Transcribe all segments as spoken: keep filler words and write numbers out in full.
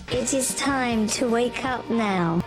It is time to wake up now.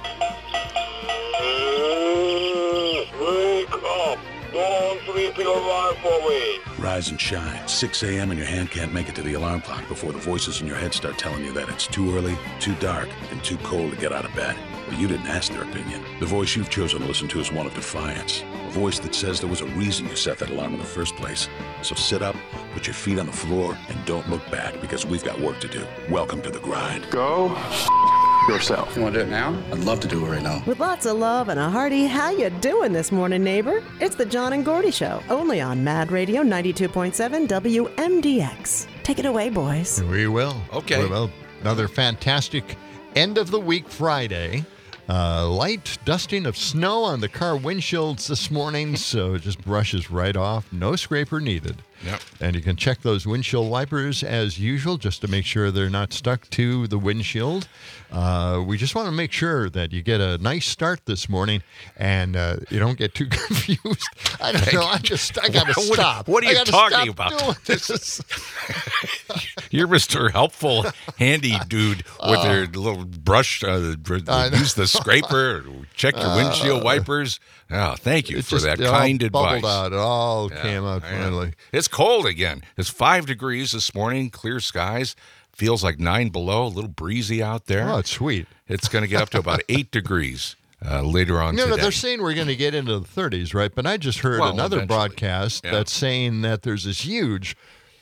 Wake up! Don't sleep your life away! Rise and shine. six a.m. and your hand can't make it to the alarm clock before the voices in your head start telling you that it's too early, too dark, and too cold to get out of bed. But you didn't ask their opinion. The voice you've chosen to listen to is one of defiance. A voice that says there was a reason you set that alarm in the first place. So sit up, put your feet on the floor, and don't look back, because we've got work to do. Welcome to the grind. Go yourself. You want to do it now? I'd love to do it right now. With lots of love and a hearty, how you doing this morning, neighbor? It's the John and Gordy Show, only on Mad Radio ninety-two point seven W M D X. Take it away, boys. We will. Okay. Well, another fantastic end of the week Friday. Uh, light dusting of snow on the car windshields this morning, so it just brushes right off. No scraper needed. Yep. And you can check those windshield wipers as usual just to make sure they're not stuck to the windshield. Uh, we just want to make sure that you get a nice start this morning and uh, you don't get too confused. I don't know. I just I got to What- stop. what are I you gotta talking stop about? doing this. You're Mister Helpful, handy dude with your little brush. Uh, br- I know. use the scraper. Check your windshield wipers. Oh, thank you It for just that it all kind bubbled advice. out. It all Yeah, came out I know. finally. It's cold again. It's five degrees this morning. Clear skies. Feels like nine below. A little breezy out there. Oh, it's sweet. It's going to get up to about eight degrees uh, later on No, today. no, they're saying we're going to get into the thirties, right? But I just heard Well, another eventually. broadcast Yeah. that's saying that there's this huge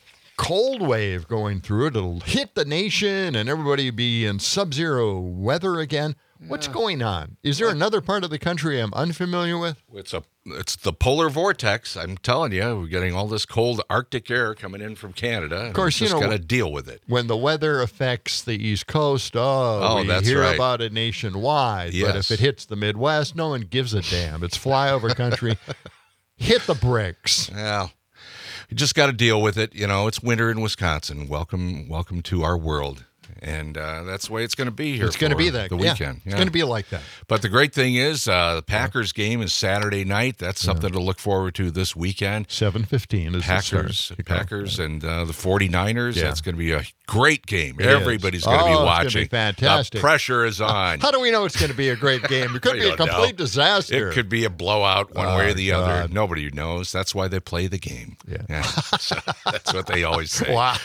cold wave going through it. It'll hit the nation and everybody will be in sub-zero weather again. What's going on? Is there another part of the country I'm unfamiliar with? It's a it's the polar vortex. I'm telling you, we're getting all this cold Arctic air coming in from Canada. Of course, you just know, got to deal with it. When the weather affects the East Coast, oh, Oh, we that's hear right. about it nationwide. But Yes. if it hits the Midwest, no one gives a damn. It's flyover country. Hit the bricks. Well, you just got to deal with it. You know, it's winter in Wisconsin. Welcome, welcome to our world. And uh, that's the way it's going to be here. It's going to for be that. the yeah, weekend. It's going to be like that. But the great thing is, uh, the Packers game is Saturday night. That's something to look forward to this weekend. seven fifteen is Packers, the start. Packers, and uh, the 49ers. Yeah. That's going to be a great game. It Everybody's is. going to Oh, be it's gonna watching. be fantastic. The pressure is on. How do we know it's going to be a great game? It could We be a don't complete know. disaster. It could be a blowout one Oh, way or the other. God. Nobody knows. That's why they play the game. Yeah. So that's what they always say. Wow.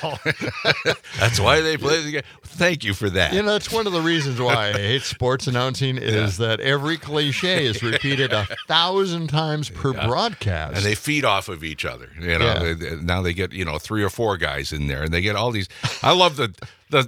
That's why they play the game. Thank you for that. You know, it's one of the reasons why I hate sports announcing is that every cliche is repeated a thousand times per broadcast. And they feed off of each other. You know, Yeah. They- they- now they get, you know, three or four guys in there, and they get all these. I love the the.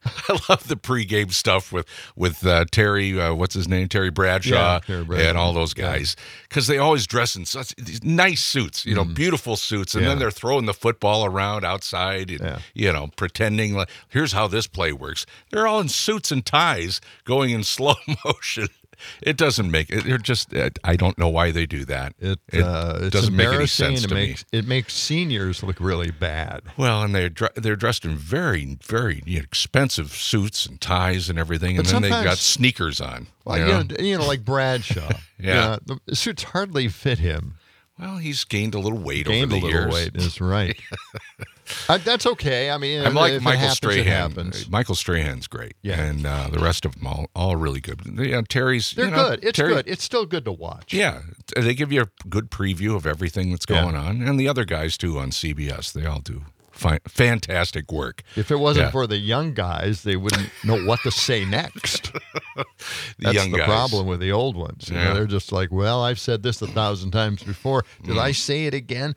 I love the pregame stuff with with uh, Terry. Uh, what's his name? Terry Bradshaw, Yeah, Terry Bradshaw. and all those guys, because they always dress in such these nice suits. You know, beautiful suits, and Mm. Yeah. then they're throwing the football around outside, and Yeah. you know, pretending like here's how this play works. They're all in suits and ties, going in slow motion. It doesn't make it. They're just. I don't know why they do that. It, It uh, it's doesn't make any embarrassing. sense it to me. makes it makes seniors look really bad. Well, and they're dr- they're dressed in very very you know, expensive suits and ties and everything, and But then they've got sometimes- sneakers on. Well, you you know? know, you know, like Bradshaw. Yeah. You know, the suits hardly fit him. Well, he's gained a little weight Gained over a the little years. weight is right. uh, that's okay. I mean, I'm like if it Michael happens, it Strahan. happens. Michael Strahan's great, Yeah. and uh, the rest of them all all really good. You know, Terry's They're you know, good. It's Terry- good. It's still good to watch. Yeah, they give you a good preview of everything that's Yeah. going on, and the other guys too on C B S. They all do fi- fantastic work. If it wasn't Yeah. for the young guys, they wouldn't know what to say next. The That's young the guys. problem with the old ones. You know, Yeah. they're just like, well, I've said this a thousand times before. Did Mm. I say it again?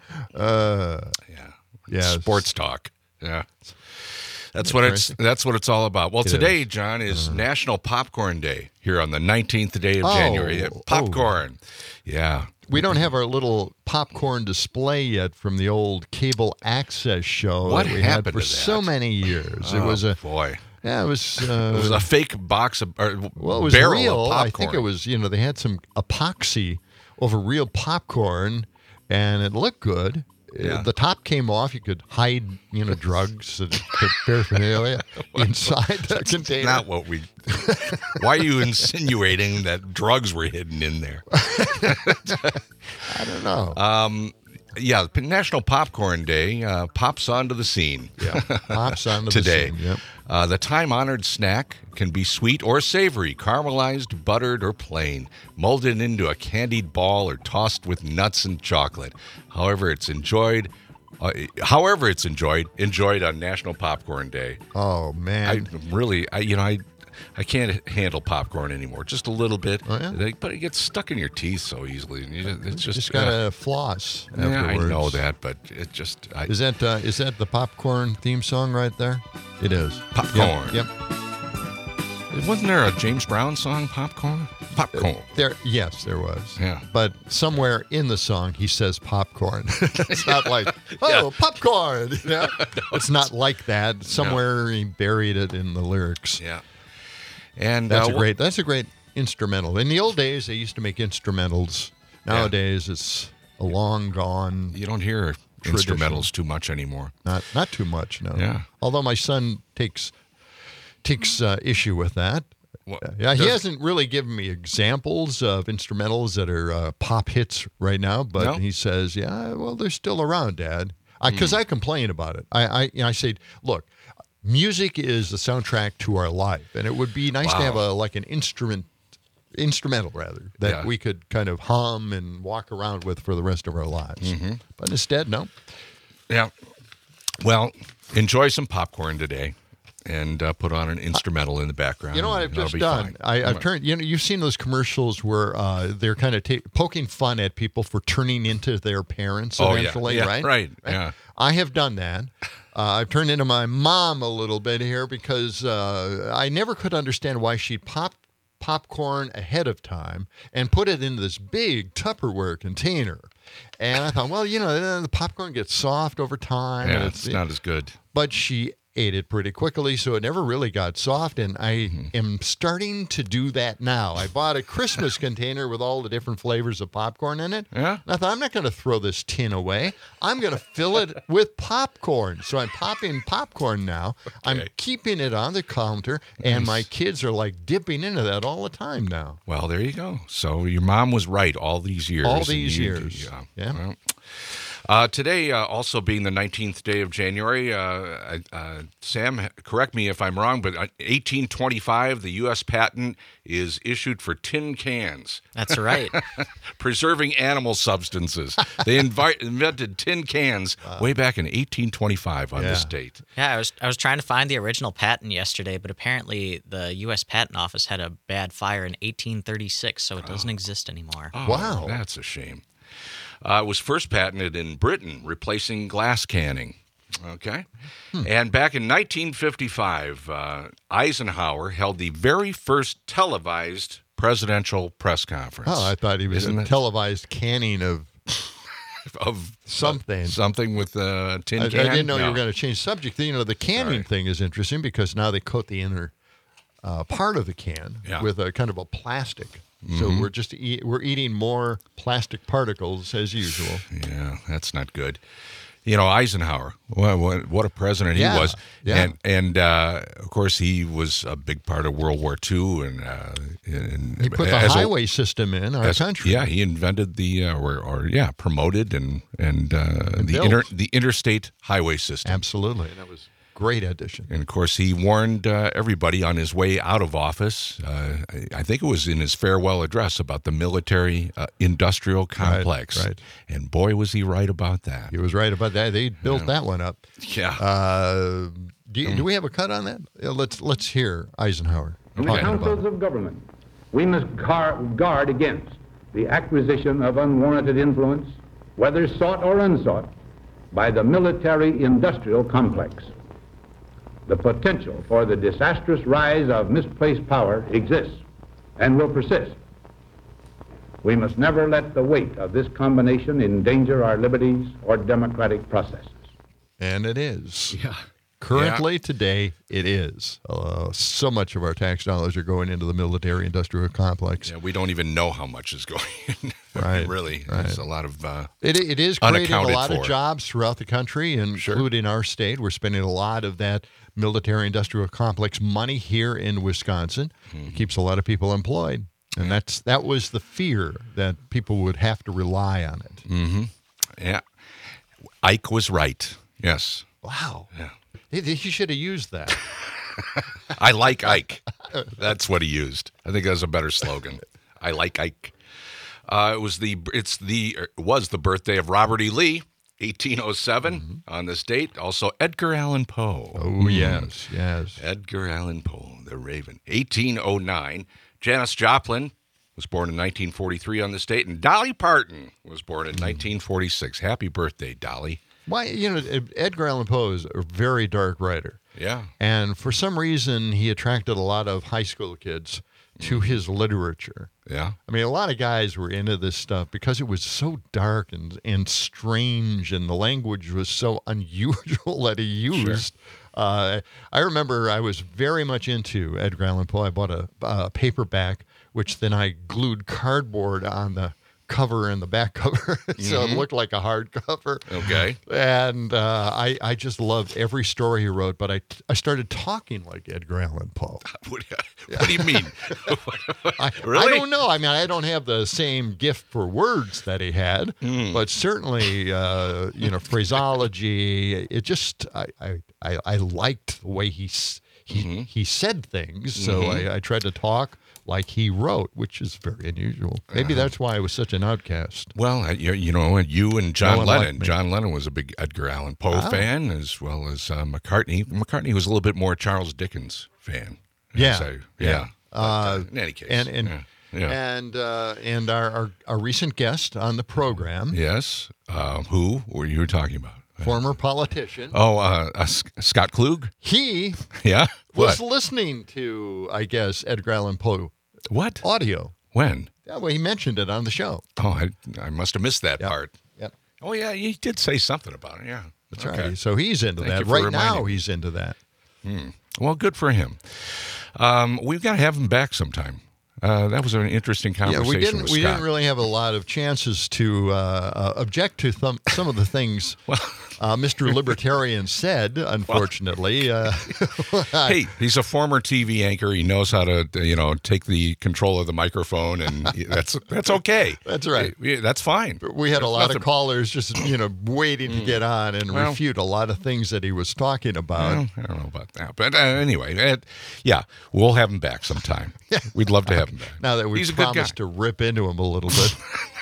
Uh, Yeah. yeah. Sports talk. Yeah. That's what it's that's what it's all about. Well, It today, John, is National Popcorn Day here on the nineteenth day of Oh, January. oh. Popcorn. Yeah. We don't have our little popcorn display yet from the old cable access show What that we had happened for to so that? many years. it Oh, was a boy. yeah, it was uh, It was a fake box of or well, it was barrel real. of I popcorn. think it was, you know, they had some epoxy over real popcorn, and it looked good. Yeah. The top came off. You could hide, you know, drugs and paraphernalia inside the container. Not what we. Why are you insinuating that drugs were hidden in there? I don't know. Um, yeah, National Popcorn Day uh, pops onto the scene. Yeah, pops onto today. the scene. Yep. Uh, the time-honored snack can be sweet or savory, caramelized, buttered, or plain, molded into a candied ball or tossed with nuts and chocolate. However, it's enjoyed. Uh, however, it's enjoyed enjoyed on National Popcorn Day. Oh I man, really, I you know, I I can't handle popcorn anymore. Just a little bit, Oh, yeah? They- but it gets stuck in your teeth so easily. And you just, it's just, just gotta uh, floss. yeah, I afterwards. know that, but it just I, Is that uh, is that the popcorn theme song right there? It is. Popcorn. Yep. yep. wasn't there a James Brown song, Popcorn? Popcorn. There, yes, there was. Yeah. But somewhere in the song, he says popcorn. It's not like, oh, Yeah. popcorn. Yeah. It's not like that. Somewhere he buried it in the lyrics. Yeah. And That's uh, a great. That's a great instrumental. In the old days, they used to make instrumentals. Nowadays, it's a long gone. You don't hear Tradition. instrumentals too much anymore. Not not too much. No. Yeah. Although my son takes takes uh, issue with that. What, Yeah, he does- hasn't really given me examples of instrumentals that are uh, pop hits right now, but No? he says, "Yeah, well, they're still around, Dad." Because I, complain about it. I, I, you know, I say, "Look, music is the soundtrack to our life, and it would be nice to Wow. have a like an instrument, instrumental rather, that Yeah. we could kind of hum and walk around with for the rest of our lives." Mm-hmm. But instead, no. Yeah. Well, enjoy some popcorn today, and uh, put on an instrumental in the background. You know what I've and that'll just be done? fine. I, I've What? turned. You know, you've seen those commercials where uh, they're kind of ta- poking fun at people for turning into their parents Oh, yeah. eventually, Yeah, right? right, yeah. I have done that. Uh, I've turned into my mom a little bit here because uh, I never could understand why she'd pop popcorn ahead of time and put it into this big Tupperware container. And I thought, well, you know, the popcorn gets soft over time. Yeah, and it's not as good. But she ate it pretty quickly, so it never really got soft. And I Mm-hmm. am starting to do that now. I bought a Christmas container with all the different flavors of popcorn in it. Yeah? And I thought, I'm not going to throw this tin away. I'm going to fill it with popcorn. So I'm popping popcorn now. I'm Okay. keeping it on the counter, and Nice. my kids are like dipping into that all the time now. Well, there you go. So your mom was right all these years. All and these you- years. Yeah. Yeah. Well, uh, today, uh, also being the nineteenth day of January, uh, I- uh, Sam, correct me if I'm wrong, but uh, eighteen twenty-five, the U S patent is issued for tin cans, That's right. preserving animal substances. They invi- invented tin cans way back in eighteen twenty-five on this Yeah. date. Yeah, I was I was trying to find the original patent yesterday, but apparently the U S Patent Office had a bad fire in eighteen thirty-six, so it doesn't exist anymore. Oh, Wow. That's a shame. Uh, it was first patented in Britain, replacing glass canning. Okay. Hmm. And back in nineteen fifty-five, uh, Eisenhower held the very first televised presidential press conference. Oh, I thought he was Isn't a it- televised canning of of something. something with a tin I, I can. didn't know you No. were going to change subject. You know, the canning Sorry. thing is interesting because now they coat the inner uh, part of the can Yeah. Mm-hmm. with a kind of a plastic. So we're just eat, we're eating more plastic particles as usual. Yeah, that's not good. You know, Eisenhower, what, what, what a president he Yeah, was. yeah. And, and uh, of course, he was a big part of World War Two. And, uh, and He put the as a- highway system in our as- country. Yeah, he invented the, uh, or, or, yeah, promoted and, and, uh, the, built. inter, the interstate highway system. Absolutely. That was a great addition. And of course, he warned uh, everybody on his way out of office. Uh, I- I think it was in his farewell address about the military uh, industrial complex. right. And boy, was he right about that. He was right about that. They built that one up. Yeah. Uh, do, you, do we have a cut on that? Yeah, let's let's hear Eisenhower In the talking about councils it. of government, we must gar- guard against the acquisition of unwarranted influence, whether sought or unsought, by the military-industrial complex. The potential for the disastrous rise of misplaced power exists and will persist. We must never let the weight of this combination endanger our liberties or democratic processes. And it is. Yeah. Currently, today, it is. Uh, so much of our tax dollars are going into the military-industrial complex. Yeah, we don't even know how much is going in. Right, Really. right. There's a lot of. Uh, It, it is creating a Unaccounted lot of for. jobs throughout the country, including our state. We're spending a lot of that military-industrial complex money here in Wisconsin. It keeps a lot of people employed, and that's that was the fear that people would have to rely on it. mm-hmm. Yeah. Ike was right. Yes. Wow. Yeah. He, he should have used that. I like Ike. That's what he used. I think that's a better slogan. I like Ike. Uh, it was the it's the it was the birthday of Robert E. Lee, eighteen oh seven mm-hmm. on this date. Also Edgar Allan Poe. Oh yes, yes. Edgar Allan Poe, the Raven. eighteen oh nine. Janis Joplin was born in nineteen forty-three on this date, and Dolly Parton was born in nineteen forty-six. Happy birthday, Dolly. Why, you know, Edgar Allan Poe is a very dark writer. Yeah. And for some reason, he attracted a lot of high school kids to his literature. Yeah. I mean, a lot of guys were into this stuff because it was so dark and, and strange, and the language was so unusual that he used. Sure. Uh, I remember I was very much into Edgar Allan Poe. I bought a, a paperback, which then I glued cardboard on the cover and the back cover, so Mm-hmm. it looked like a hardcover. Okay. And uh, I, I just loved every story he wrote, but I, I started talking like Edgar Allan Poe. What, what do you mean? I, Really? I don't know. I mean, I don't have the same gift for words that he had, Mm. but certainly, uh, you know, phraseology. It just, I, I, I, I liked the way he s- he Mm-hmm. he said things. So Mhm. I, I tried to talk like he wrote, which is very unusual. Maybe Uh-huh. that's why I was such an outcast. Well, uh, you, you know, you and John No one liked Lennon. me. John Lennon was a big Edgar Allan Poe Ah. fan, as well as uh, McCartney. McCartney was a little bit more Charles Dickens fan. Yeah, So, yeah. yeah. But, uh, Uh, in any case, and and yeah. Yeah. and uh, and our, our our recent guest on the program, Yes. Uh, who were you talking about? former politician, Oh, uh, uh, S- Scott Klug. he Yeah. was What? listening to, I guess, Edgar Allan Poe What? audio. When? Yeah, well, he mentioned it on the show. Oh, I, I must have missed that Yep. part. Yep, Oh, yeah, you did say something about it. Yeah. that's Okay. right. So he's into Thank you that for right reminding now. me. He's into that. Well, good for him. Um, we've got to have him back sometime. Uh, that was an interesting Yeah, conversation we didn't. with We Scott. didn't really have a lot of chances to uh, uh, object to th- some of the things uh, Mister Libertarian said. Unfortunately, uh, Hey, he's a former T V anchor. He knows how to, you know, take the control of the microphone, and that's that's okay. That's right. Yeah, that's fine. we had a There's lot nothing- of callers just you know waiting to get on and Well- refute a lot of things that he was talking about. Well, I don't know about that, but uh, anyway, uh, yeah, we'll have him back sometime. We'd love to have him back. Now that we've he's a good guy. promised to rip into him a little bit,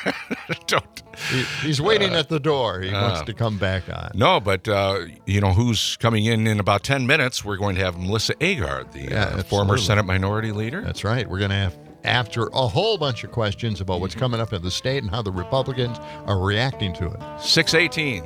Don't. he, he's waiting at the door. He wants uh, to come back on. No, but uh, you know who's coming in in about ten minutes? We're going to have Melissa Agard, the Yeah, uh, former absolutely. Senate Minority Leader. That's right. We're going to have, after a whole bunch of questions about what's coming up in the state and how the Republicans are reacting to it. six eighteen.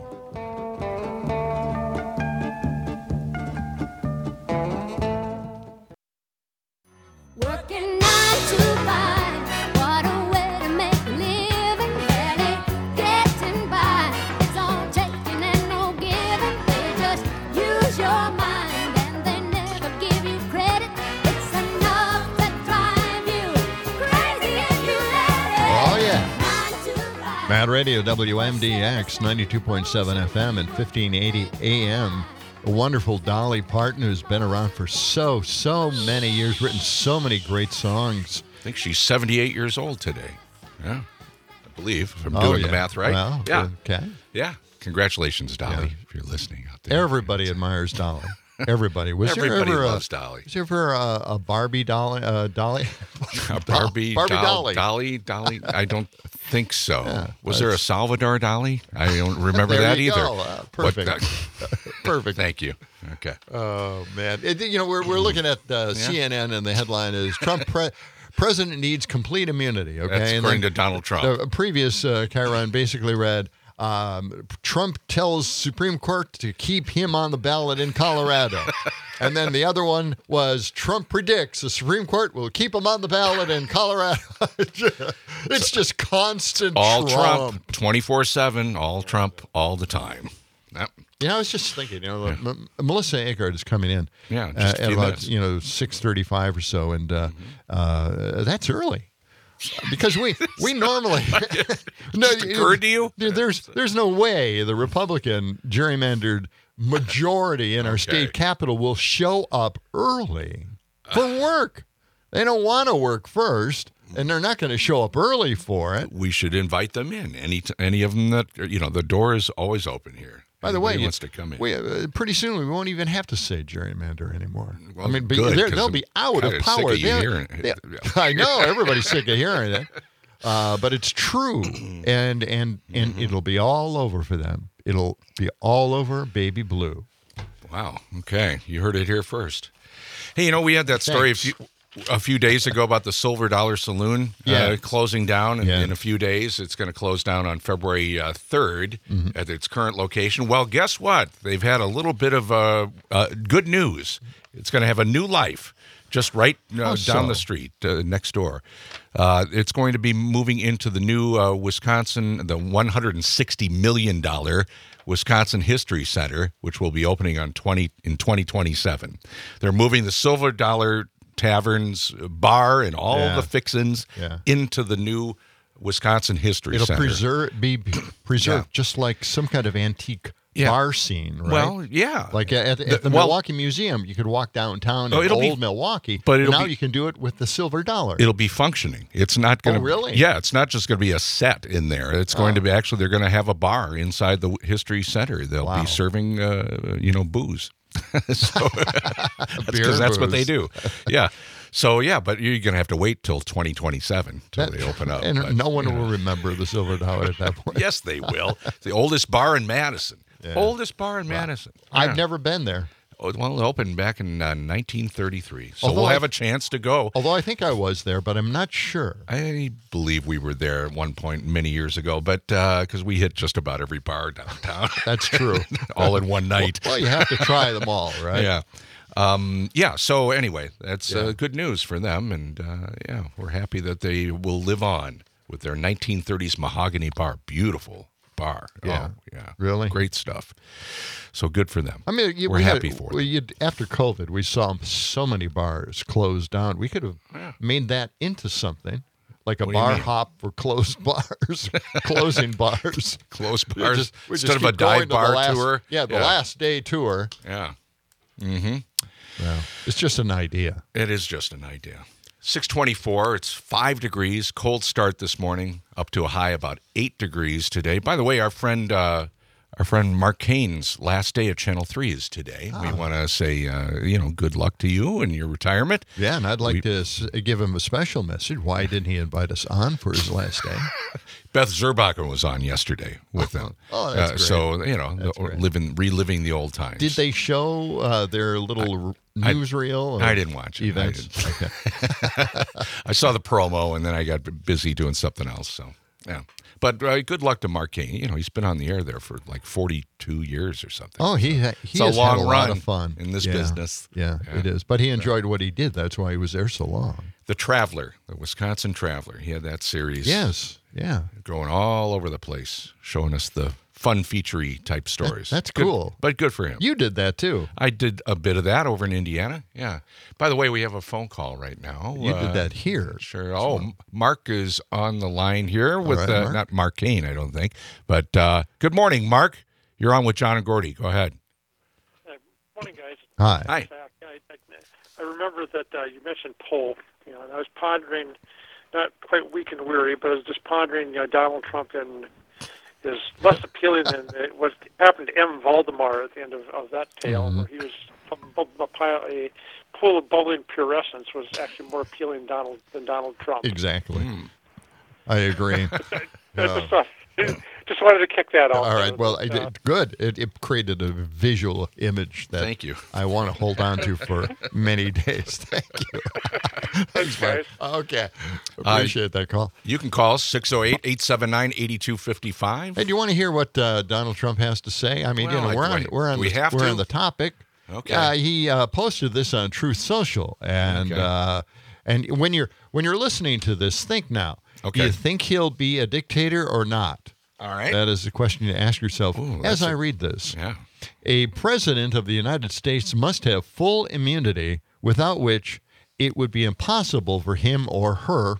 Working nine to five, what a way to make a living. Barely getting by, it's all taking and no giving. They just use your mind and they never give you credit. It's enough to drive you crazy if you let it. Oh, yeah. Nine to five. Mad Radio, W M D X, ninety-two point seven F M and fifteen eighty A M. A wonderful Dolly Parton who's been around for so, so many years, written so many great songs. I think she's seventy-eight years old today. Yeah, I believe, if I'm Oh, doing yeah. the math right. Well, yeah. okay. Yeah. Congratulations, Dolly, Yeah. if you're listening out there. Everybody admires Dolly. Everybody. Was Everybody there ever loves a, Dolly. Was there ever a, a Barbie Dolly? Uh, Dolly? A Barbie, Barbie doll- Dolly. Dolly, Dolly. I don't think so. Yeah, Was there a that's- Salvador Dolly? I don't remember There that you either. go. Uh, What perfect. the- Perfect. Thank you. Okay. Oh man! It, you know, we're we're looking at uh, C N N, and the headline is Trump pre- president needs complete immunity. Okay, That's and according then to Donald Trump. The previous uh, Chiron basically read. Um, Trump tells Supreme Court to keep him on the ballot in Colorado. And then the other one was Trump predicts the Supreme Court will keep him on the ballot in Colorado. It's just constant all Trump. Trump, twenty-four seven, all Trump, all the time. Yep. You know, I was just thinking, you know, M- M- Melissa Agard is coming in Yeah, uh, just a at few about, minutes. you know, six thirty-five or so, and uh, uh, that's early. Because we we normally no, Just occurred to you? there- There's there's no way the Republican gerrymandered majority in our Okay. state capital will show up early for work. They don't want to work first. and they're not going to show up early for it. We should invite them in. Any t- any of them that, you know, the door is always open here. By the way, Anybody you- wants to come in. We, uh, pretty soon we won't even have to say gerrymander anymore. Well, I mean, be- good, they're- 'cause they'll I'm be out kinda of sick power. of you They're- hearing it. they're- Yeah. I know everybody's sick of hearing it, uh, but it's true, and and and it'll be all over for them. It'll be all over Baby Blue. Wow. Okay. You heard it here first. Hey, you know, we had that story a few, Thanks. a few days ago about the Silver Dollar Saloon Yeah. uh, closing down in, Yeah. in a few days. It's going to close down on February uh, third Mm-hmm. at its current location. Well, guess what? They've had a little bit of uh, uh, good news. It's going to have a new life just right uh, How down so? the street uh, next door. Uh, it's going to be moving into the new uh, Wisconsin, the one hundred sixty million dollars Wisconsin History Center, which will be opening on twenty in twenty twenty-seven. They're moving the Silver Dollar Tavern's bar and all Yeah. the fixins Yeah. into the new Wisconsin History It'll Center. preserve be preserved just like some kind of antique Yeah. bar scene, right? Well, yeah. Like at, at the, The- at the well- Milwaukee Museum, you could walk downtown Oh, in it'll be- old Milwaukee, but it'll now be- you can do it with the silver dollar. It'll be functioning. It's not going to. Oh, really? Yeah, it's not just going to be a set in there. It's going Oh. to be actually. They're going to have a bar inside the History Center. They'll Wow. be serving, uh, you know, booze. so that's Beer because that's what they booze. do. Yeah. So yeah, but you're going to have to wait till twenty twenty-seven till That- they open up. and but, no one you know. will remember the silver dollar at that point. Yes, they will. The oldest bar in Madison. Yeah. Oldest bar in Madison. I've Yeah. never been there. Oh, well, it opened back in uh, nineteen thirty-three. So Although we'll I- have a chance to go. Although I think I was there, but I'm not sure. I believe we were there at one point many years ago, but because we hit just about every bar downtown. That's true. all in one night. Well, you have to try them all, right? Yeah. Um, yeah. So anyway, that's Yeah. uh, good news for them. And uh, yeah, we're happy that they will live on with their nineteen thirties mahogany bar. Beautiful bar. Yeah. Oh, yeah. Really? Great stuff. So good for them. I mean, you, we're we happy had, for we, them. you, after COVID, we saw so many bars closed down. We could have Yeah. made that into something, like a What do you bar mean? hop for closed bars, closing bars. Closed We bars just- we just instead of a keep going dive to the bar last- tour. Yeah, the Yeah. last day tour. Yeah. Mm-hmm. Yeah. It's just an idea. It is just an idea. six twenty-four, it's five degrees, cold start this morning, up to a high about eight degrees today. By the way, our friend uh, our friend Mark Kane's last day at Channel three is today. We Ah. want to say, uh, you know, good luck to you and your retirement. Yeah, and I'd like We- to s- give him a special message. Why didn't he invite us on for his last day? Beth Zerbacher was on yesterday with them. Oh, that's Uh, great. So, you know, That's the- great. living, reliving the old times. Did they show uh, their little I- newsreel? or I didn't watch it. I Events. didn't. Okay. I saw the promo, and then I got b- busy doing something else. So, yeah. But uh, good luck to Mark Kane. You know, he's been on the air there for like forty-two years or something. Oh, he ha- he It's a has long had a run lot of fun in this Yeah. business. Yeah, Yeah. it is. But he enjoyed what he did. That's why he was there so long. The Traveler, the Wisconsin Traveler. He had that series. Yes. Yeah. Going all over the place, showing us the fun featurey type stories. that's Good- cool. but good for him. You did that too. I did a bit of that over in Indiana. Yeah. By the way, we have a phone call right now. You Uh, did that here. Sure. Oh, M- Mark is on the line here with right, uh, Mark. not Mark Kane, I don't think. But uh, good morning, Mark. You're on with John and Gordy. Go ahead. Uh, morning, guys. Hi. Hi. Back. I, I, I remember that uh, you mentioned poll. You know, and I was pondering, not quite weak and weary, but I was just pondering, you know, Donald Trump and is less appealing than it what happened to M. Valdemar at the end of, of that tale, Mhm. where he was a, a, pile, a pool of bubbling pure essence was actually more appealing Donald than Donald Trump. Exactly. Hmm. I agree. I Yeah. just, uh, just wanted to kick that off. All right. Well, I Uh, did good. It, it created a visual image that Thank you. I want to hold on to for many days. Thank you. Thanks, Mark. Okay. Appreciate that call. You can call us six oh eight, eight seven nine, eight two five five. Hey, do you want to hear what uh, Donald Trump has to say? I mean, Well, you know, I- we're on wait, we're on do we the, have we're to? on the topic. Okay. Uh, he uh, posted this on Truth Social, and Okay. uh, and when you're when you're listening to this, think now. Okay. Do you think he'll be a dictator or not? All right. That is a question to ask yourself Ooh, as that's I a- read this. Yeah. A president of the United States must have full immunity, without which it would be impossible for him or her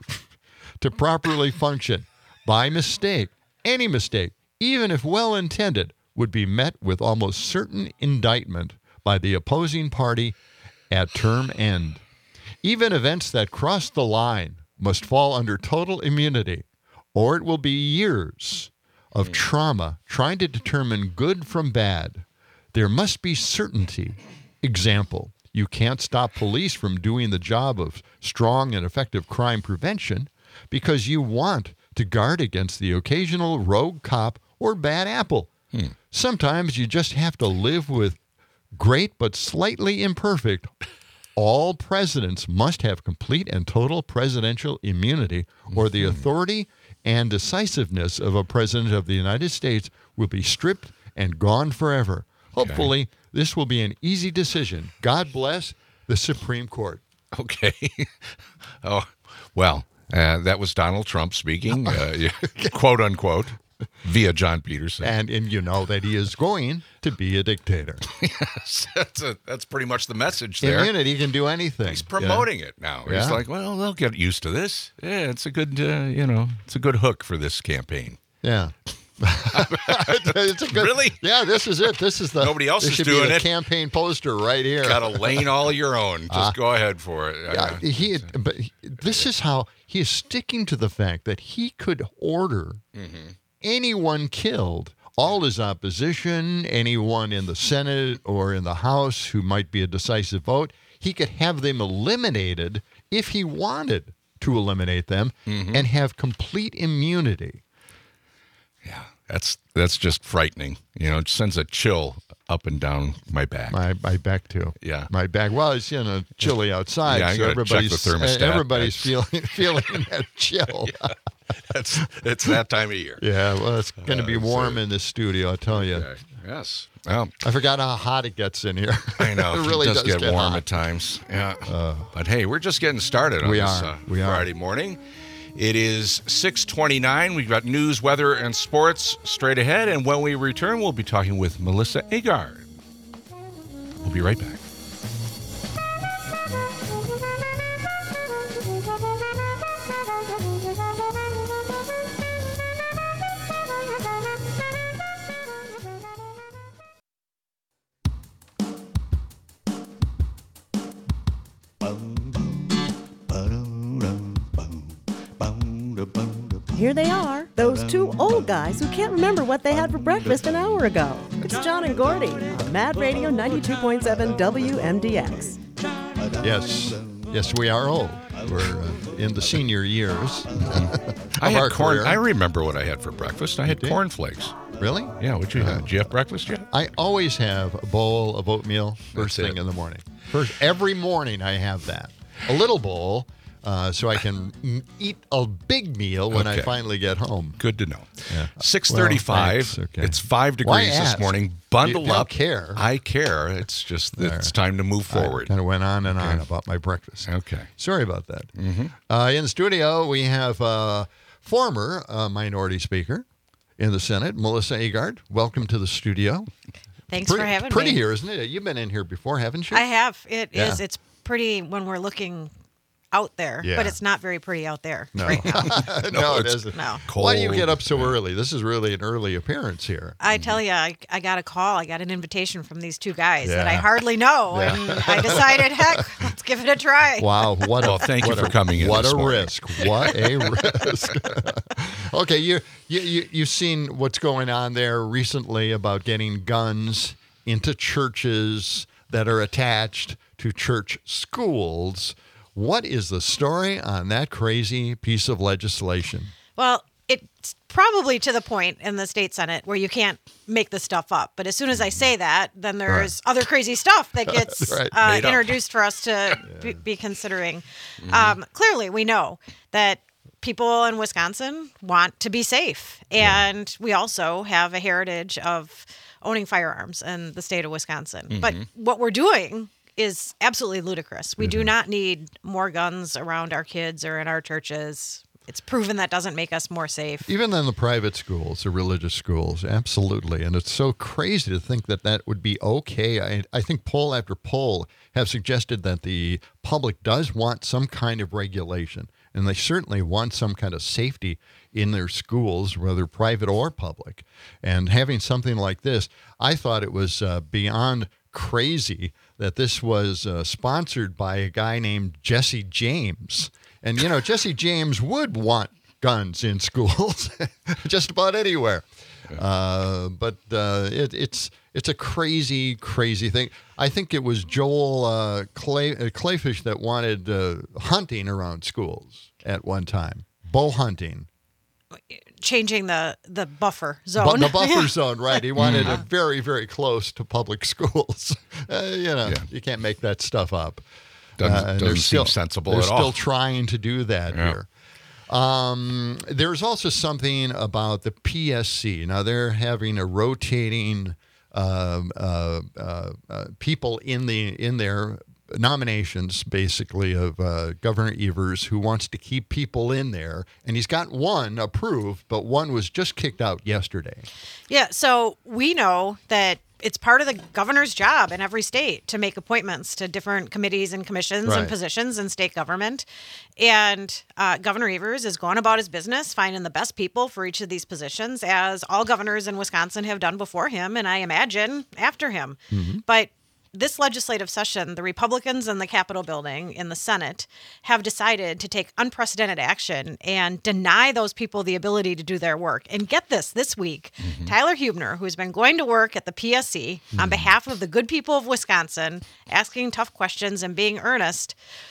to properly function. By mistake, any mistake, even if well-intended, would be met with almost certain indictment by the opposing party at term end. Even events that cross the line must fall under total immunity, or it will be years of trauma trying to determine good from bad. There must be certainty. Example, you can't stop police from doing the job of strong and effective crime prevention because you want to guard against the occasional rogue cop or bad apple. Hmm. Sometimes you just have to live with great but slightly imperfect. All presidents must have complete and total presidential immunity, or the authority and decisiveness of a president of the United States will be stripped and gone forever. Hopefully, this will be an easy decision. God bless the Supreme Court. Okay. Oh, well, uh, that was Donald Trump speaking, uh, quote unquote, via John Peterson. And and you know that he is going to be a dictator. Yes, that's, a, that's pretty much the message there. Immunity can do anything. He's promoting yeah. it now. Yeah. He's like, well, they'll get used to this. Yeah, it's a good, uh, you know, it's a good hook for this campaign. Yeah. It's a good, Really? Yeah, this is it. This is the Nobody else this is should doing be the it. campaign poster right here. Got a lane all your own. Just Uh, go ahead for it. Yeah, Uh, he. But he- this is how he is sticking to the fact that he could order anyone killed. All his opposition, anyone in the Senate or in the House who might be a decisive vote, he could have them eliminated if he wanted to eliminate them and have complete immunity. Yeah, that's that's just frightening. You know, it sends a chill up and down my back. My my back too. Yeah. My back. Well, it's you know chilly outside, Yeah, I so gotta check everybody's the thermostat. everybody's That's- feeling feeling that chill. Yeah. That's it's that time of year. Yeah, well, it's going to be Uh, warm so- in this studio, I tell you. Okay. Yes. Well, I forgot how hot it gets in here. I know. it really does, does, get, warm hot. at times. Yeah. but hey, we're just getting started on We this are. Uh, We are. Friday morning. It is six twenty-nine. We've got news, weather, and sports straight ahead. And when we return, we'll be talking with Melissa Agard. We'll be right back. Here they are, those two old guys who can't remember what they had for breakfast an hour ago. It's John and Gordy on Mad Radio ninety-two point seven W M D X. Yes. Yes, we are old. We're uh, in the senior years I of had our corn. career. I remember what I had for breakfast. I had did? cornflakes. Really? Yeah, what you had? Did you have breakfast yet? I always have a bowl of oatmeal first That's thing it. in the morning. First, every morning I have that. A little bowl, uh, so I can m- eat a big meal when I Okay. finally get home. Good to know. Yeah. six thirty-five. Well, thanks. Okay. It's five Why degrees this ask? morning. Bundle You don't up. care. I care. It's just that it's time to move forward. Kind of went on and on Okay. about my breakfast. Okay. Sorry about that. Uh, in the studio, we have uh, former uh, minority speaker in the Senate, Melissa Agard. Welcome to the studio. Thanks pretty, for having pretty me. here, isn't it? You've been in here before, haven't you? I have. It is. Yeah. It's pretty when we're looking out there, Yeah. but it's not very pretty out there No, right now. no, it it's isn't. No. Why do you cold. get up so early? This is really an early appearance here. I tell you, I, I got a call. I got an invitation from these two guys that I Yeah. hardly know, Yeah. and I decided, heck, let's give it a try. Wow, what a Well, thank you what for a- coming in What this a morning. risk! What a risk! Okay, you you you you've seen what's going on there recently about getting guns into churches that are attached to church schools. What is the story on that crazy piece of legislation? Well, it's probably to the point in the state Senate where you can't make the stuff up. But as soon as I say that, then there's other crazy stuff that gets Right. uh, Made up. introduced for us to be, be considering. Um, clearly, we know that people in Wisconsin want to be safe. And we also have a heritage of owning firearms in the state of Wisconsin. But what we're doing is absolutely ludicrous. We do not need more guns around our kids or in our churches. It's proven that doesn't make us more safe. Even in the private schools, the religious schools, absolutely. And it's so crazy to think that that would be okay. I, I think poll after poll have suggested that the public does want some kind of regulation, and they certainly want some kind of safety in their schools, whether private or public. And having something like this, I thought it was uh, beyond crazy that this was uh, sponsored by a guy named Jesse James. And, you know, Jesse James would want guns in schools just about anywhere. Uh, but uh, it, it's it's a crazy, crazy thing. I think it was Joel uh, Clay, uh, Clayfish that wanted uh, hunting around schools at one time, bow hunting. Changing the, the buffer Bu- zone. the buffer zone, right. He wanted it very, very close to public schools. Uh, you know, Yeah. you can't make that stuff up. Doesn't- and doesn't they're seem still, sensible they're at all. still trying to do that Yeah. here. Um, there's also something about the P S C. Now, they're having a rotating um, uh, uh, uh, people in the in their nominations, basically, of uh, Governor Evers, who wants to keep people in there. And he's got one approved, but one was just kicked out yesterday. Yeah, so we know that it's part of the governor's job in every state to make appointments to different committees and commissions Right. and positions in state government. And uh, Governor Evers is going about his business, finding the best people for each of these positions, as all governors in Wisconsin have done before him, and I imagine after him. Mm-hmm. But this legislative session, the Republicans in the Capitol building in the Senate have decided to take unprecedented action and deny those people the ability to do their work. And get this, this week, Tyler Hubner, who's been going to work at the P S C on behalf of the good people of Wisconsin, asking tough questions and being earnest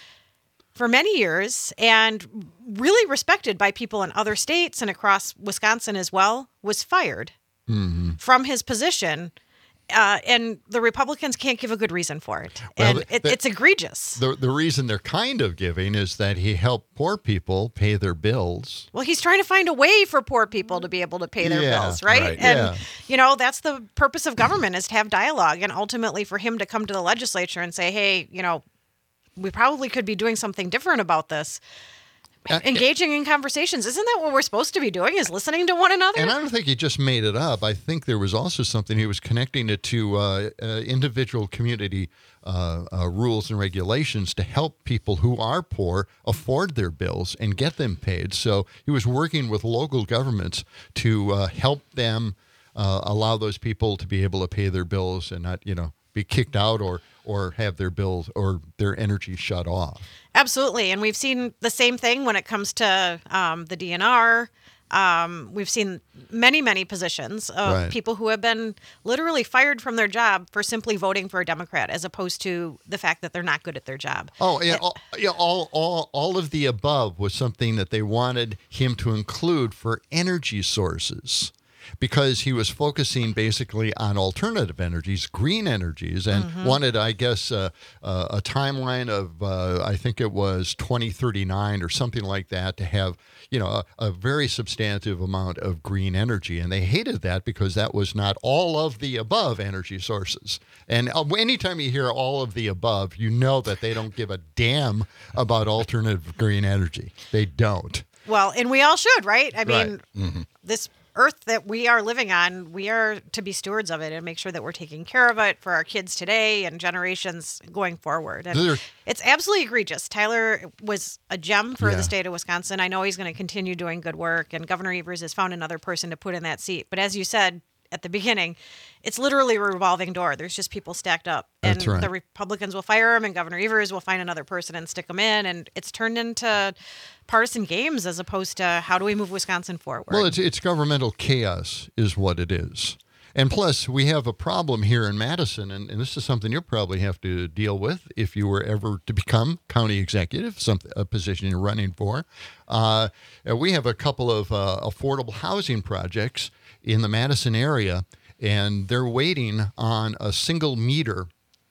for many years and really respected by people in other states and across Wisconsin as well, was fired Mm-hmm. from his position. Uh, and the Republicans can't give a good reason for it. Well, and the- it, the- it's egregious. The, the reason they're kind of giving is that he helped poor people pay their bills. Well, he's trying to find a way for poor people to be able to pay their Yeah, bills, right? right, And, yeah. you know, that's the purpose of government, is to have dialogue, and ultimately for him to come to the legislature and say, hey, you know, we probably could be doing something different about this. Uh, Engaging in conversations. Isn't that what we're supposed to be doing, is listening to one another? And I don't think he just made it up. I think there was also something he was connecting it to uh, uh, individual community uh, uh, rules and regulations to help people who are poor afford their bills and get them paid. So he was working with local governments to uh, help them uh, allow those people to be able to pay their bills and not, you know, be kicked out or or have their bills or their energy shut off. Absolutely. And we've seen the same thing when it comes to um, the D N R. Um, we've seen many, many positions of Right. people who have been literally fired from their job for simply voting for a Democrat, as opposed to the fact that they're not good at their job. Oh, yeah, all, yeah, all, all, all of the above was something that they wanted him to include for energy sources, because he was focusing basically on alternative energies, green energies, and Mm-hmm. wanted, I guess, uh, uh, a timeline of, uh, I think it was twenty thirty-nine or something like that, to have, you know, a, a very substantive amount of green energy. And they hated that because that was not all of the above energy sources. And uh, anytime you hear all of the above, you know that they don't give a damn about alternative green energy. They don't. Well, and we all should, right? I Right. mean, Mm-hmm. this earth that we are living on, we are to be stewards of it and make sure that we're taking care of it for our kids today and generations going forward. And There- it's absolutely egregious. Tyler was a gem for Yeah. the state of Wisconsin. I know he's going to continue doing good work, and Governor Evers has found another person to put in that seat. But as you said at the beginning, it's literally a revolving door. There's just people stacked up. And That's right. the Republicans will fire him, and Governor Evers will find another person and stick him in. And it's turned into partisan games as opposed to how do we move Wisconsin forward. Well, it's it's governmental chaos is what it is. And plus, we have a problem here in Madison, and, and this is something you'll probably have to deal with if you were ever to become county executive, some, a position you're running for. Uh, we have a couple of uh, affordable housing projects in the Madison area, and they're waiting on a single meter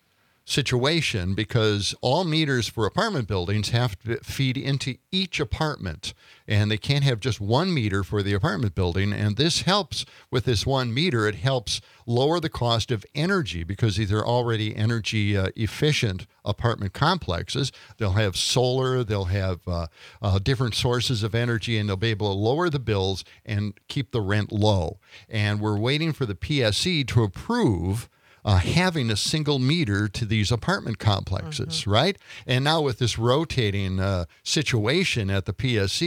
situation because all meters for apartment buildings have to feed into each apartment, and they can't have just one meter for the apartment building. And this helps with this one meter. It helps lower the cost of energy because these are already energy uh, efficient apartment complexes. They'll have solar, they'll have uh, uh, different sources of energy, and they'll be able to lower the bills and keep the rent low. And we're waiting for the P S C to approve Uh, having a single meter to these apartment complexes, right? And now with this rotating uh, situation at the P S C,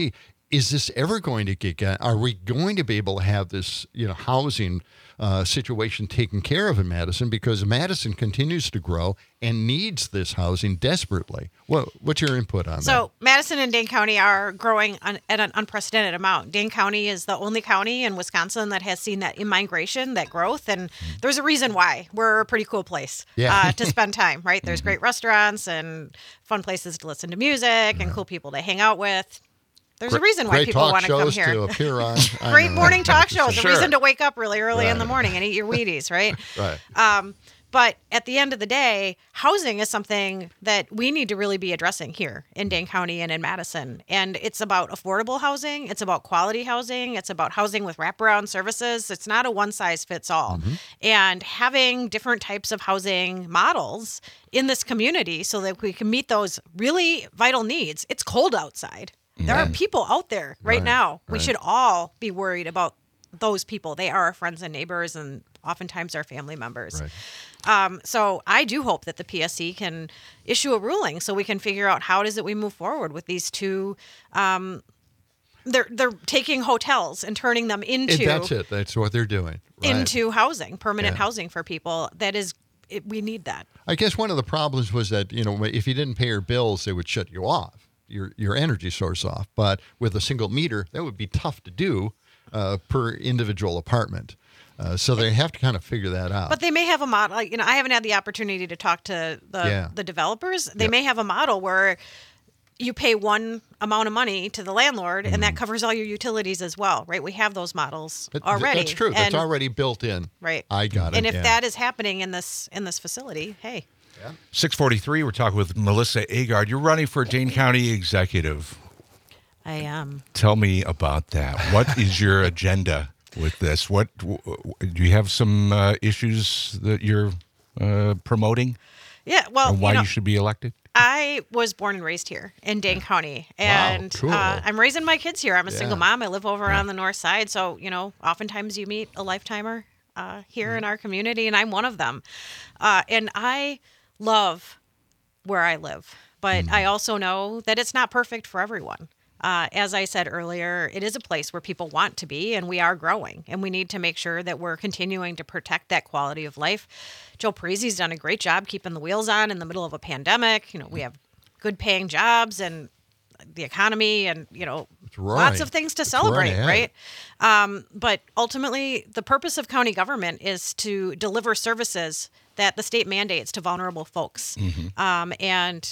is this ever going to get, get are we going to be able to have this, you know, housing uh, situation taken care of in Madison? Because Madison continues to grow and needs this housing desperately. What, what's your input on that? So Madison and Dane County are growing un- at an unprecedented amount. Dane County is the only county in Wisconsin that has seen that immigration, that growth, and there's a reason why. We're a pretty cool place Yeah. uh, to spend time, right? There's great restaurants and fun places to listen to music and cool people to hang out with. There's a reason why Great people talk want to come shows here. to appear on. I Great don't know. morning talk shows. Sure. A reason to wake up really early in the Right. morning and eat your Wheaties, right? Right. Um, but at the end of the day, housing is something that we need to really be addressing here in Dane County and in Madison. And it's about affordable housing. It's about quality housing. It's about housing with wraparound services. It's not a one size fits all. Mm-hmm. And having different types of housing models in this community so that we can meet those really vital needs. It's cold outside. There are people out there right, Right, now. We right. should all be worried about those people. They are our friends and neighbors and oftentimes our family members. Right. Um, so I do hope that the P S C can issue a ruling so we can figure out how it is that we move forward with these two. Um, they're they're taking hotels and turning them into And that's it. That's what they're doing. Right. into housing, permanent Yeah. housing for people. That is, it, we need that. I guess one of the problems was that, you know, if you didn't pay your bills, they would shut you off, your your energy source off. But with a single meter, that would be tough to do uh, per individual apartment. Uh, so they have to kind of figure that out. But they may have a model. Like, you know, I haven't had the opportunity to talk to the Yeah. the developers. They Yep. may have a model where you pay one amount of money to the landlord, and that covers all your utilities as well, right? We have those models But th- already. That's true. That's And- already built in. right. I got it. And if yeah. that is happening in this in this facility, hey, six forty-three, we're talking with Melissa Agard. You're running for Dane County Executive. I am. Tell me about that. What is your agenda with this? What w- w- do you have some uh, issues that you're uh, promoting? Yeah. Well, and why you, know, you should be elected? I was born and raised here in Dane County, and cool. uh, I'm raising my kids here. I'm a Yeah. single mom. I live over on the north side, so you know, oftentimes you meet a lifetimer uh, here in our community, and I'm one of them. Uh, and I love where I live, but I also know that it's not perfect for everyone. Uh, as I said earlier, it is a place where people want to be, and we are growing, and we need to make sure that we're continuing to protect that quality of life. Joe Parisi's done a great job keeping the wheels on in the middle of a pandemic. You know, we have good paying jobs and the economy and, you know, right. lots of things to It's celebrate, right right? Um, but ultimately, the purpose of county government is to deliver services that the state mandates to vulnerable folks. Um, and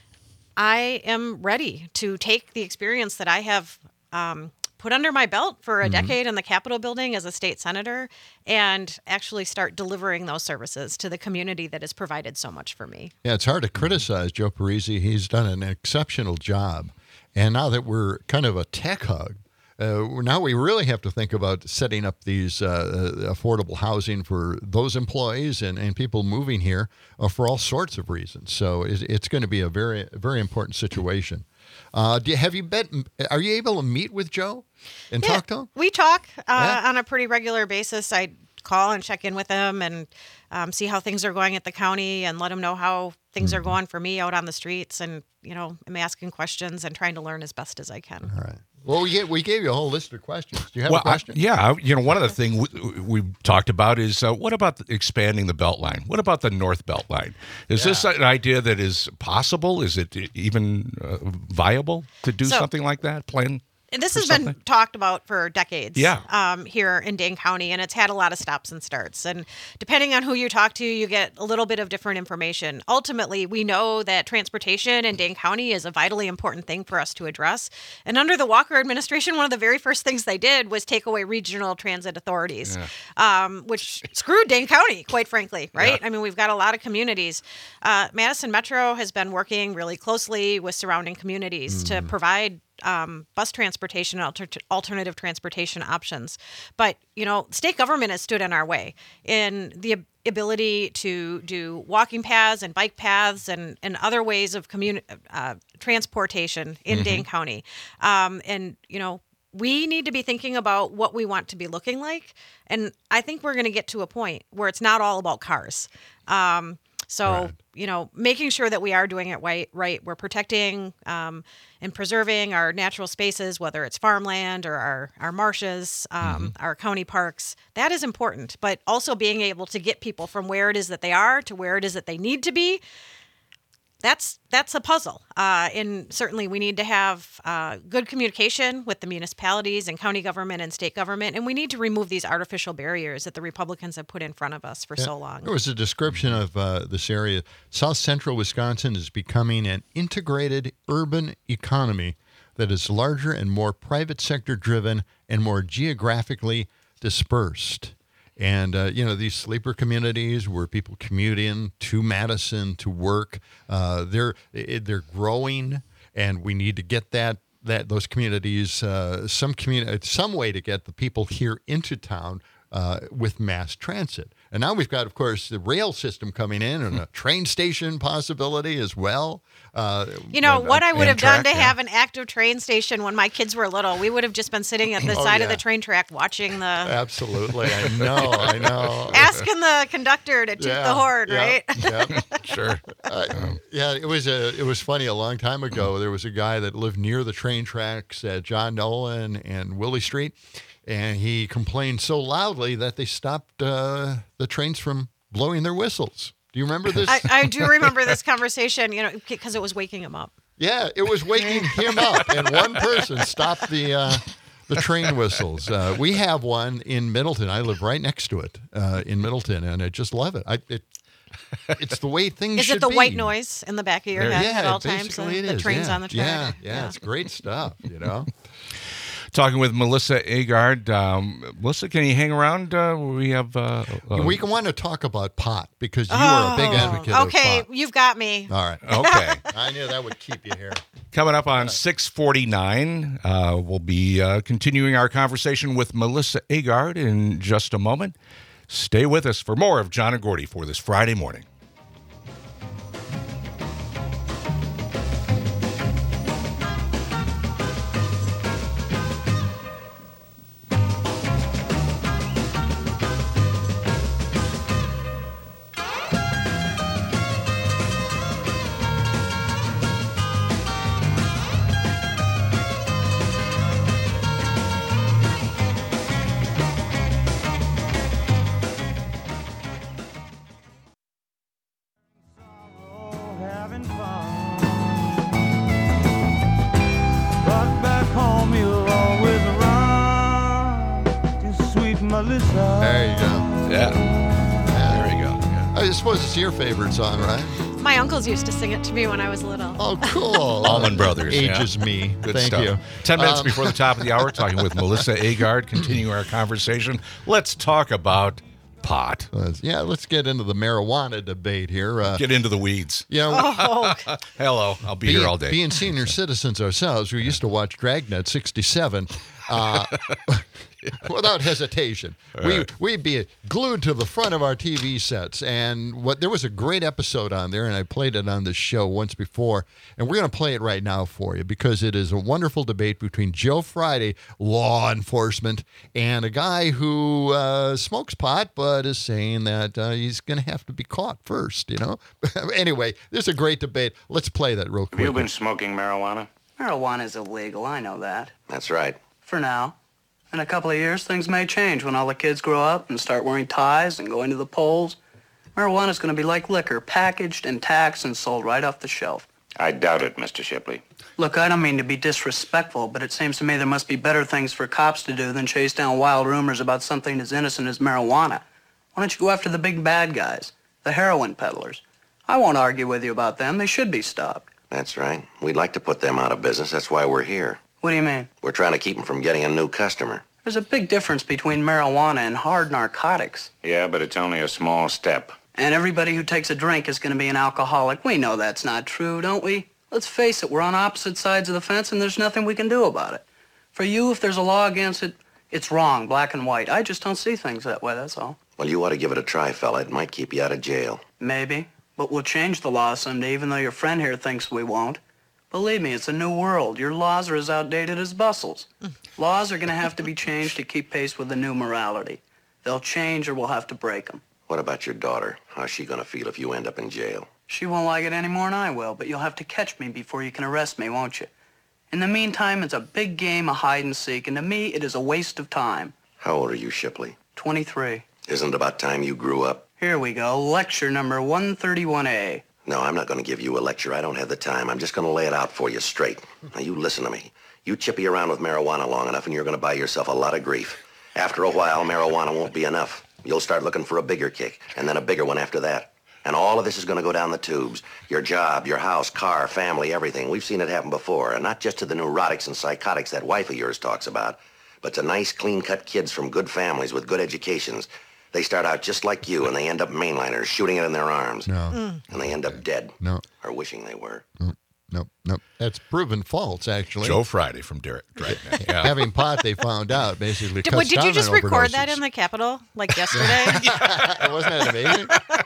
I am ready to take the experience that I have um, put under my belt for a Mm-hmm. decade in the Capitol building as a state senator and actually start delivering those services to the community that has provided so much for me. Yeah, it's hard to criticize Joe Parisi. He's done an exceptional job. And now that we're kind of a tech hub, uh, now we really have to think about setting up these uh, uh, affordable housing for those employees and, and people moving here uh, for all sorts of reasons. So it's, it's going to be a very, very important situation. Uh, do you, have you been, are you able to meet with Joe and Yeah, talk to him? We talk uh, Yeah. on a pretty regular basis. I call and check in with him and um, see how things are going at the county and let him know how things Mm-hmm. are going for me out on the streets. And, you know, I'm asking questions and trying to learn as best as I can. All right. Well, we gave, we gave you a whole list of questions. Do you have Well, a question? I, yeah, I- you know, one of the things we, we talked about is uh, what about the- expanding the Beltline? What about the North Beltline? Is this an idea that is possible? Is it even uh, viable to do So- something like that? Plan? And this for has been something? talked about for decades Yeah. um, here in Dane County, and it's had a lot of stops and starts. And depending on who you talk to, you get a little bit of different information. Ultimately, we know that transportation in Dane County is a vitally important thing for us to address. And under the Walker administration, one of the very first things they did was take away regional transit authorities, um, which screwed Dane County, quite frankly, right? Yeah. I mean, we've got a lot of communities. Uh, Madison Metro has been working really closely with surrounding communities to provide um, bus transportation, alter- alternative transportation options. But, you know, state government has stood in our way in the ab- ability to do walking paths and bike paths and, and other ways of communi- uh, transportation in Dane County. Um, and, you know, we need to be thinking about what we want to be looking like. And I think we're going to get to a point where it's not all about cars. Um, So, Right. you know, making sure that we are doing it right, right. We're protecting um, and preserving our natural spaces, whether it's farmland or our, our marshes, um, our county parks. That is important. But also being able to get people from where it is that they are to where it is that they need to be. That's that's a puzzle. Uh, and certainly we need to have uh, good communication with the municipalities and county government and state government. And we need to remove these artificial barriers that the Republicans have put in front of us for Yeah. so long. There was a description of uh, this area. South central Wisconsin is becoming an integrated urban economy that is larger and more private sector driven and more geographically dispersed. And, uh, you know, these sleeper communities where people commute in to Madison to work, uh, they're they're growing, and we need to get that that those communities, uh, some community, some way to get the people here into town uh, with mass transit. And now we've got, of course, the rail system coming in and a train station possibility as well. Uh, You know, but, uh, what I would have done Amtrak, to yeah. have an active train station when my kids were little, we would have just been sitting at the Oh, side of yeah. the train track watching the, Absolutely. I know. I know. asking the conductor to toot Yeah, the horn, yeah, right? yeah. Sure. Uh, yeah, it was a it was funny. A long time ago, there was a guy that lived near the train tracks at John Nolan and Willie Street, and he complained so loudly that they stopped uh, the trains from blowing their whistles. Do you remember this? I, I do remember this conversation, you know, because it was waking him up. Yeah, it was waking him up, and one person stopped the uh, the train whistles. Uh, we have one in Middleton. I live right next to it uh, in Middleton, and I just love it. I, it it's the way things Is should it the be. white noise in the back of your There- head yeah, at all times? basically The, it the is, trains yeah. on the track? Yeah, yeah, it's great stuff, you know. Talking with Melissa Agard. Um, Melissa, can you hang around? Uh, we have. Uh, uh, we want to talk about pot because you are a big advocate Okay, of pot. you've got me. All right. Okay. I knew that would keep you here. Coming up on six forty-nine, uh, we'll be uh, continuing our conversation with Melissa Agard in just a moment. Stay with us for more of John and Gordy for this Friday morning. Having fun. But back home you'll always run to sweet Melissa. There you go. Yeah. There you go. Yeah. I suppose it's your favorite song, right? My uncles used to sing it to me when I was little. Oh, cool. Allman Brothers. Ages yeah. me. Good Thank stuff. you. Ten minutes Um, before the top of the hour, talking with Melissa Agard, continuing our conversation. Let's talk about pot. Uh, yeah, let's get into the marijuana debate here. Uh, Get into the weeds. you know, Oh, Hello, I'll be being, here all day. being senior citizens ourselves, we used to watch Dragnet sixty-seven uh, without hesitation. We, right. we'd be glued to the front of our T V sets. And what there was a great episode on there, and I played it on this show once before, and we're going to play it right now for you because it is a wonderful debate between Joe Friday, law enforcement, and a guy who uh, smokes pot but is saying that uh, he's going to have to be caught first, you know? Anyway, this is a great debate. Let's play that real quick. Have you been smoking marijuana? Marijuana is illegal, I know that. That's right. For now. In a couple of years, things may change when all the kids grow up and start wearing ties and going to the polls. Marijuana's going to be like liquor, packaged and taxed and sold right off the shelf. I doubt it, Mister Shipley. Look, I don't mean to be disrespectful, but it seems to me there must be better things for cops to do than chase down wild rumors about something as innocent as marijuana. Why don't you go after the big bad guys, the heroin peddlers? I won't argue with you about them. They should be stopped. That's right. We'd like to put them out of business. That's why we're here. What do you mean? We're trying to keep them from getting a new customer. There's a big difference between marijuana and hard narcotics. Yeah, but it's only a small step. And everybody who takes a drink is going to be an alcoholic. We know that's not true, don't we? Let's face it, we're on opposite sides of the fence and there's nothing we can do about it. For you, if there's a law against it, it's wrong, black and white. I just don't see things that way, that's all. Well, you ought to give it a try, fella. It might keep you out of jail. Maybe, but we'll change the law someday, even though your friend here thinks we won't. Believe me, it's a new world. Your laws are as outdated as bustles. Laws are going to have to be changed to keep pace with the new morality. They'll change or we'll have to break them. What about your daughter? How's she gonna feel if you end up in jail? She won't like it any more than I will, but you'll have to catch me before you can arrest me, won't you? In the meantime, it's a big game of hide and seek, and to me, it is a waste of time. How old are you, Shipley? twenty-three. Isn't it about time you grew up? Here we go, lecture number one thirty-one A. No, I'm not gonna give you a lecture. I don't have the time. I'm just gonna lay it out for you straight. Now, you listen to me. You chippy around with marijuana long enough, and you're gonna buy yourself a lot of grief. After a while, marijuana won't be enough. You'll start looking for a bigger kick, and then a bigger one after that. And all of this is going to go down the tubes. Your job, your house, car, family, everything. We've seen it happen before. And not just to the neurotics and psychotics that wife of yours talks about, but to nice, clean-cut kids from good families with good educations. They start out just like you, and they end up mainliners, shooting it in their arms. No. Mm. And they end up dead. No. Or wishing they were. No, no, no. That's proven false, actually. Joe Friday from Derek Dragnet. Yeah. Having pot, they found out, basically Did, cuts what, did down you just on record overdoses. that in the Capitol, like yesterday? Wasn't that amazing?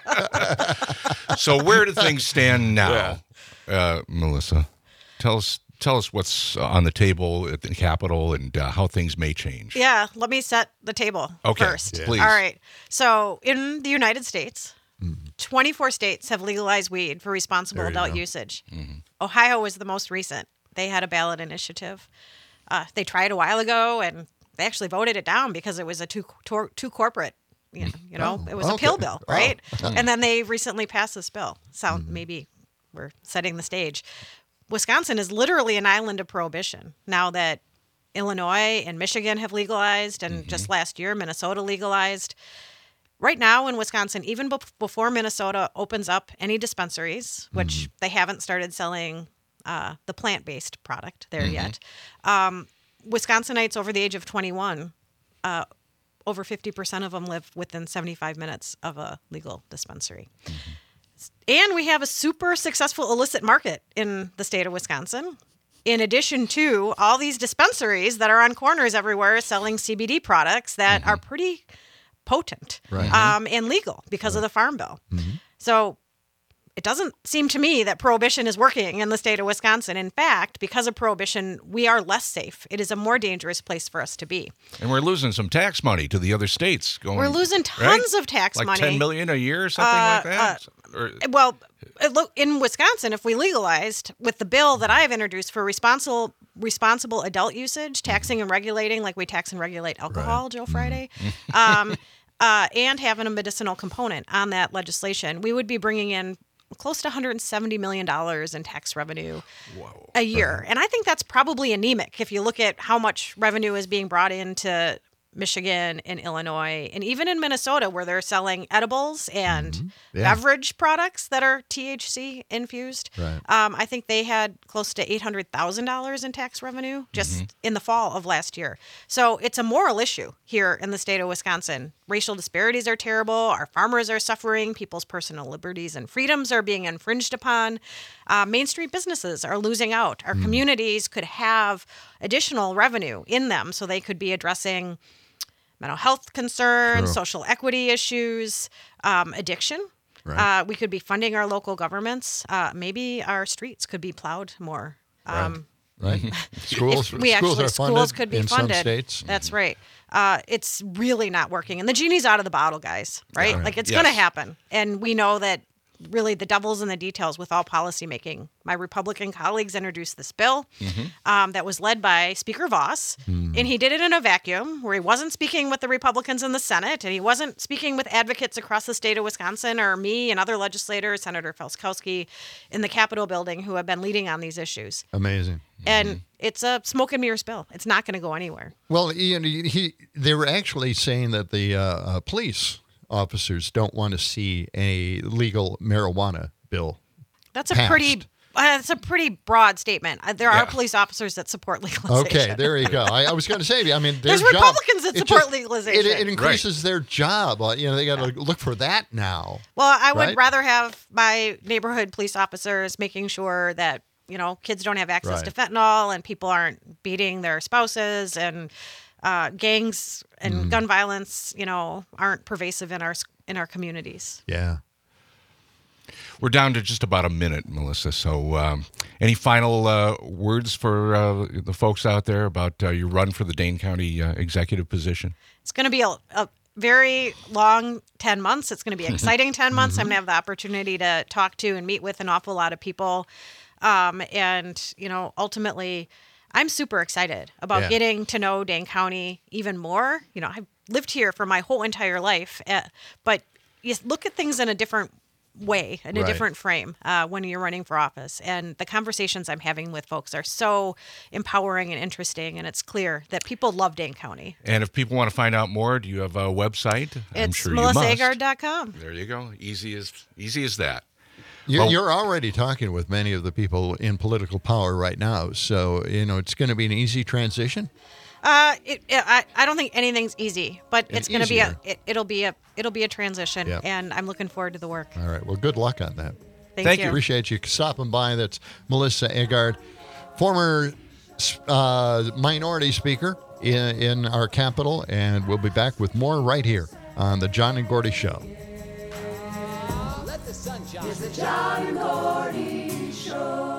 So where do things stand now, uh, Melissa? Tell us, tell us what's on the table at the Capitol and uh, how things may change. Yeah, let me set the table Okay, first. yeah. please. All right. So in the United States, twenty-four states have legalized weed for responsible There you adult go. usage. Ohio was the most recent. They had a ballot initiative. Uh, they tried a while ago, and they actually voted it down because it was a too tor- too corporate. You know, you know Oh, it was a okay. pill bill, Oh. right? And then they recently passed this bill. So maybe we're setting the stage. Wisconsin is literally an island of prohibition now that Illinois and Michigan have legalized, and just last year Minnesota legalized. Right now in Wisconsin, even bef- before Minnesota opens up any dispensaries, which they haven't started selling uh, the plant-based product there yet, um, Wisconsinites over the age of twenty-one, uh, over fifty percent of them live within seventy-five minutes of a legal dispensary. And we have a super successful illicit market in the state of Wisconsin, in addition to all these dispensaries that are on corners everywhere selling C B D products that are pretty potent Right. um, and legal because of the Farm Bill. So it doesn't seem to me that prohibition is working in the state of Wisconsin. In fact, because of prohibition, we are less safe. It is a more dangerous place for us to be. And we're losing some tax money to the other states. Going, We're losing right? tons of tax like money. ten million a year or something Uh, like that. Or- Well, it look in Wisconsin, if we legalized with the bill that I've introduced for responsible responsible adult usage, taxing and regulating like we tax and regulate alcohol, Joe Friday, um, uh, and having a medicinal component on that legislation, we would be bringing in close to one hundred seventy million dollars in tax revenue a year. And I think that's probably anemic if you look at how much revenue is being brought into Michigan and Illinois, and even in Minnesota, where they're selling edibles and Yeah. beverage products that are T H C infused. Right. Um, I think they had close to eight hundred thousand dollars in tax revenue just in the fall of last year. So it's a moral issue here in the state of Wisconsin. Racial disparities are terrible. Our farmers are suffering. People's personal liberties and freedoms are being infringed upon. Uh, Main Street businesses are losing out. Our communities could have additional revenue in them so they could be addressing mental health concerns, True. social equity issues, um, addiction. Right. Uh, we could be funding our local governments. Uh, maybe our streets could be plowed more. Um, Right. Schools, if we schools actually, are funded schools could be in funded. some states. That's right. Uh, it's really not working, and the genie's out of the bottle, guys. Right? Yeah. Like it's Yes. going to happen, and we know that. Really, the devil's in the details with all policymaking. My Republican colleagues introduced this bill um, that was led by Speaker Voss, and he did it in a vacuum where he wasn't speaking with the Republicans in the Senate, and he wasn't speaking with advocates across the state of Wisconsin or me and other legislators, Senator Felskowski, in the Capitol building who have been leading on these issues. Amazing. And it's a smoke and mirrors bill. It's not going to go anywhere. Well, Ian, he, he they were actually saying that the uh, uh, police officers don't want to see a legal marijuana bill. That's a passed. pretty. Uh, it's a pretty broad statement. Uh, There Yeah. are police officers that support legalization. Okay, there you go. I, I was going to say, I mean, their There's job- Republicans that it support just- legalization. It, it increases their job. Uh, You know, they got to look for that now. Well, I would Right? rather have my neighborhood police officers making sure that, you know, kids don't have access Right. to fentanyl and people aren't beating their spouses and uh, gangs and Mm. gun violence, you know, aren't pervasive in our s- in our communities. Yeah. We're down to just about a minute, Melissa. So, um, any final uh, words for uh, the folks out there about uh, your run for the Dane County uh, executive position? It's going to be a, a very long ten months. It's going to be exciting ten months. I'm going to have the opportunity to talk to and meet with an awful lot of people. Um, and, you know, ultimately, I'm super excited about Yeah. getting to know Dane County even more. You know, I've lived here for my whole entire life, uh, but you look at things in a different way, in a Right. different frame uh, when you're running for office. And the conversations I'm having with folks are so empowering and interesting, and it's clear that people love Dane County. And if people want to find out more, do you have a website? I'm It's sure you melissa must. agard dot com. There you go. Easy as easy as that. You're, Well- you're already talking with many of the people in political power right now, so you know it's going to be an easy transition. Uh, it, it, I, I don't think anything's easy, but It's it's going to be a easier. it, it'll be a it'll be a transition, Yep. and I'm looking forward to the work. All right. Well, good luck on that. Thank Thank you. you. Appreciate you stopping by. That's Melissa Agard, former uh, minority speaker in, in our capital, and we'll be back with more right here on the John and Gordy Show. It's the John and Gordy Show.